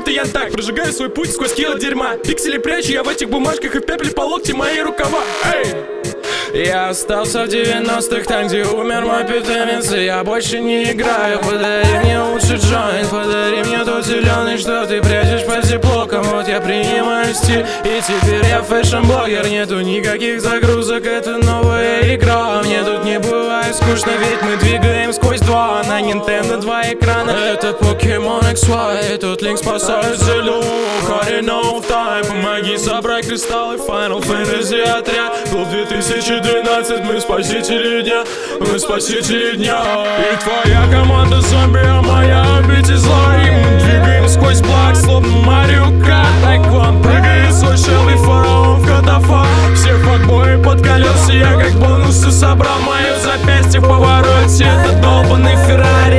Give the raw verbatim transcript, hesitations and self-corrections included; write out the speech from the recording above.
будто я так прожигаю свой путь сквозь кило дерьма. Пиксели прячу я в этих бумажках, и в пепле по локти мои рукава. Эй! Я остался в девяностых, там, где умер мой питомец, и я больше не играю. Подари мне лучше джойнт, подари мне тот зеленый, что ты прячешь под зиплоком. Вот я принимаю стиль, и теперь я фэшн-блогер. Нету никаких загрузок, это новая игра. Мне тут не бывает скучно, ведь мы двигаем сквозь два. На Nintendo два экрана, это Pokemon икс уай. Тут Линк спасает Зелю, Ocarina of Time. Помоги собрать кристаллы, Final Fantasy отряд. Был две тысячи двенадцать, мы спасители дня, мы спасители дня. И твоя команда зомби, а моя обитель зла. И мы двигаем сквозь блок, словно Марио Карт. Айклон прыгает свой шелый фараон в катафалк. Все факбои под колеса, я как бонусы собрал. Мое запястье в повороте, это долбаный Феррари.